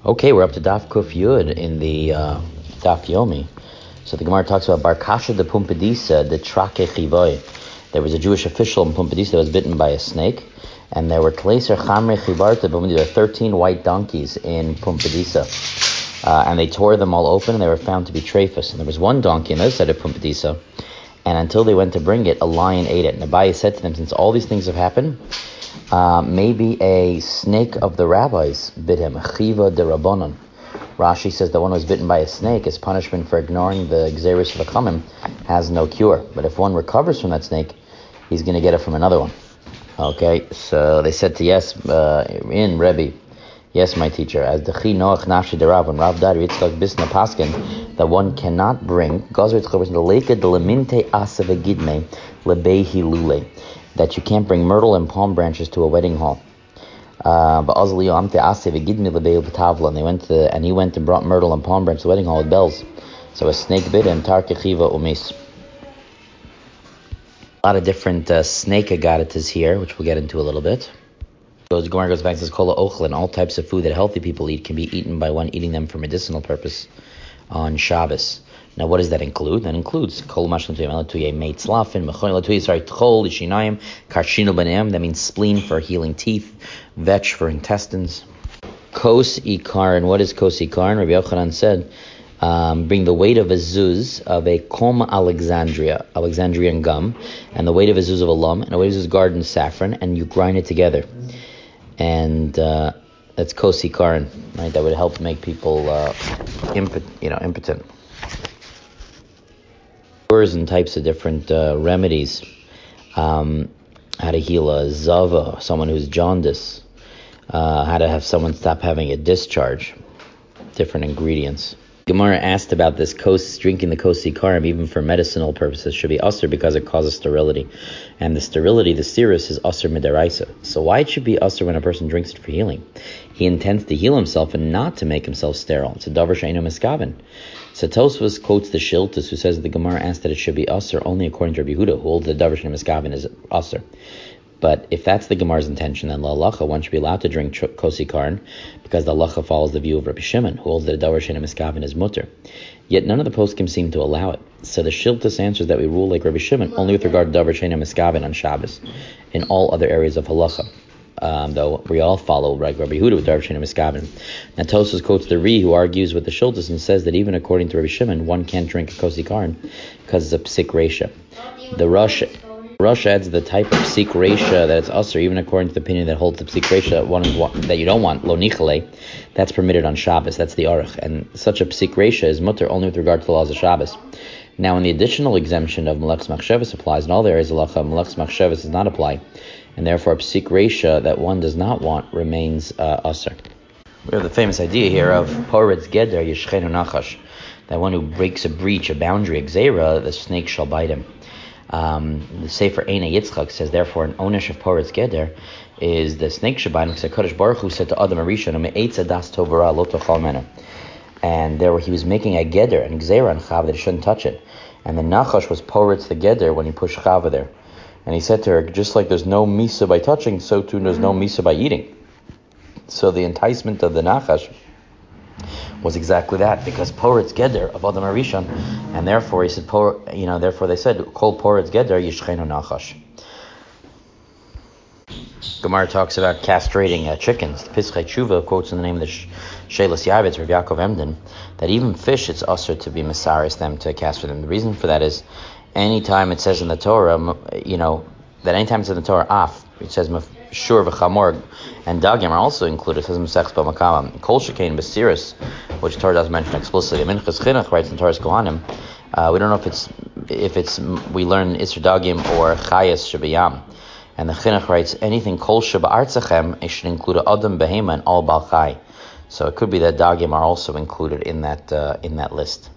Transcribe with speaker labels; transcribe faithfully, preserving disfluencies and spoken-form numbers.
Speaker 1: Okay, we're up to Daf Kuf Yud in the uh, Daf Yomi. So the Gemara talks about Bar Kasha de Pumbedisa, the Trake Chivoy. There was a Jewish official in Pumbedisa that was bitten by a snake, and there were Tleiser Chamre Chivarta, but there were thirteen white donkeys in Pumbedisa, uh, and they tore them all open, and they were found to be trephus. And there was one donkey on the other side of Pumbedisa, and until they went to bring it, a lion ate it. And Abaye said to them, since all these things have happened, Uh, maybe a snake of the rabbis bit him, a chiva de rabbanon. Rashi says the one who was bitten by a snake as punishment for ignoring the Gzeirus of the Chamim has no cure. But if one recovers from that snake, he's going to get it from another one. Okay, so they said to yes, uh, in Rebbe, yes, my teacher, as the chi noach nafshi de Rav, when Rav died, Yitzchak bisna paskin, that one cannot bring gazer tzchavos the leka de leminte asav gidme lebehi lule, that you can't bring myrtle and palm branches to a wedding hall. Uh, but and they went to, and he went and brought myrtle and palm branches to the wedding hall with bells. So a snake bit him. Tar kechiva umis. A lot of different uh, snake agaritas here, which we'll get into a little bit. So the Gemara goes back to this kola ochlin. All types of food that healthy people eat can be eaten by one eating them for medicinal purpose on Shabbos. Now, what does that include? That includes kol mashlim tuyem meit slafin mechon latuy sorry tchol lishinayim karshinu b'neim. That means spleen for healing teeth, vetch for intestines. Kos ikar, and what is kos ikar? Rabbi Yochanan said, um, bring the weight of a zuz of a kom Alexandria, Alexandrian gum, and the weight of a zuz of a lum, and the weight of a zuz garden saffron, and you grind it together, and uh, that's kos ikarin, right? That would help make people uh, impot, you know, impotent. And types of different uh, remedies, um, how to heal a zava, someone who's jaundice, uh, how to have someone stop having a discharge, different ingredients. Gemara asked about this kos, drinking the kosi karim, even for medicinal purposes, should be usher because it causes sterility. And the sterility, the serous, is usher midaraisa. So why it should be usher when a person drinks it for healing? He intends to heal himself and not to make himself sterile. It's a davar she'eino miskaven. So Tosfos quotes the Shiltus, who says the Gemara asked that it should be usher only according to Rabbi Yehuda, who holds the davar she'eino miskaven is usher. But if that's the Gemara's intention, then la halacha, one should be allowed to drink kosi karn, because the halacha follows the view of Rabbi Shimon, who holds that davar she'eino miskaven is mutter. Yet none of the poskim seem to allow it. So the Shiltus answers that we rule like Rabbi Shimon, only with regard to davar she'eino miskaven on Shabbos. In all other areas of halacha, um, though we all follow like Rabbi Yehuda with davar she'eino miskaven. Now Tosfos quotes the Ri, who argues with the Shiltus and says that even according to Rabbi Shimon, one can't drink a kosi karn because it's a psik reisha. The Rosh Rosh adds the type of psik reisha that it's usher, even according to the opinion that holds the psik reisha one that you don't want, lo nichale, that's permitted on Shabbos. That's the aruch, and such a psik reisha is mutter only with regard to the laws of Shabbos. Now, when the additional exemption of malachs machshavas applies in all the areas of halacha, malachs machshavas does not apply, and therefore a psik reisha that one does not want remains uh, usher. We have the famous idea here of poretz geder yishchenu nachash, that one who breaks a breach, a boundary, a gzeira, the snake shall bite him. Um, the Sefer Eina Yitzchak says, therefore, an onish of Poretz Geder is the snake shabayin, because HaKadosh Baruch Hu said to Adam Arishon, Me'etza das tovara lo tochal mena. And there he was making a Geder, and Gzeira and Chava, that he shouldn't touch it. And the Nachash was Poretz the Geder when he pushed Chava there. And he said to her, just like there's no Misa by touching, so too there's no Misa by eating. So the enticement of the Nachash was exactly that, because Poretz Geder of Adam Arishon, and therefore he said, Por, you know, therefore they said, Kol Poretz Geder Yishchenu Nachash. Gemara talks about castrating uh, chickens. The Pischei Tshuva quotes in the name of the Shelas Yavitz, Rav Yaakov Emden, that even fish, it's usher to be mesaris them, to castrate them. The reason for that is, anytime it says in the Torah, you know, that anytime it's in the Torah, af, it says shur v'chamor, and dagim are also included. It says Masechus Bava Kol Shekain Basiris, which Torah does mention explicitly. Minchas Chinuch writes in Torah's Kohanim. Uh, we don't know if it's if it's we learn Isser Dagim or Chayas Shabiyam. And the Chinuch writes anything Kol Shaba'artzachem, it should include Adam Behema and all Bal Chai. So it could be that dagim are also included in that uh, in that list.